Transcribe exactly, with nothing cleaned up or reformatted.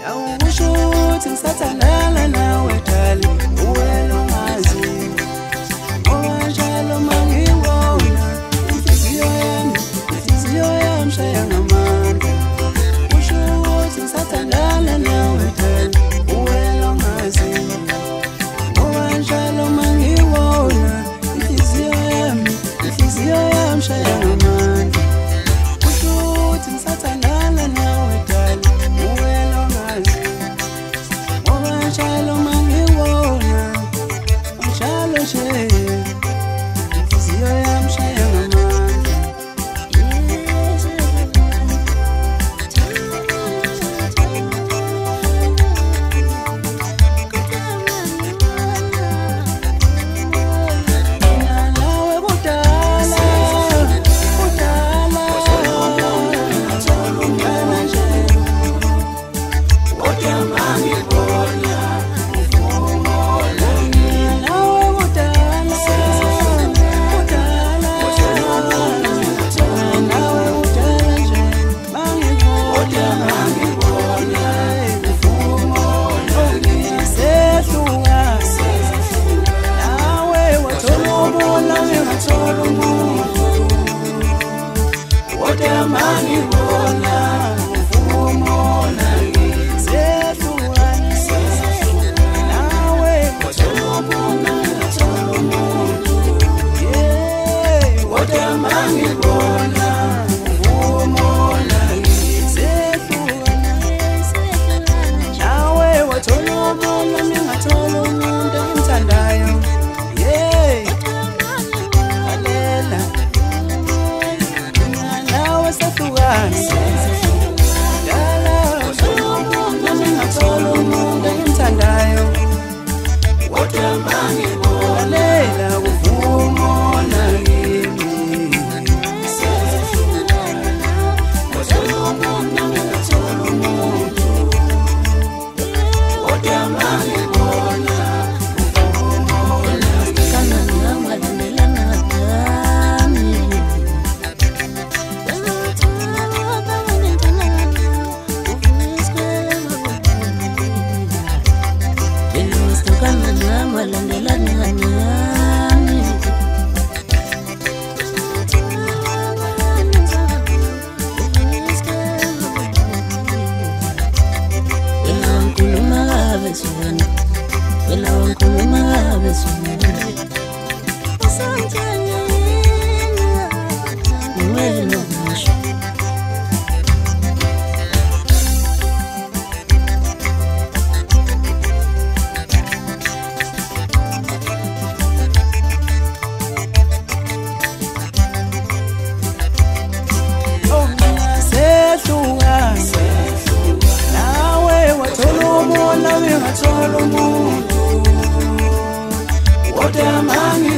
awukushuthi ngisathandana nawe dali uwena ongazi ngoba njalo mangibona inhliziyo yami inhliziyo yami shaya ngamandla kushuthi ngisathandana nawe dali uwena ongazi ngoba njalo mangibona inhliziyo yami inhliziyo yami shaya ngamandla kushuthi ngisathandana nawe dali uwena ongazi ngoba njalo mangibona njalo nje inhliziyo yami shaya ngamandla What am I?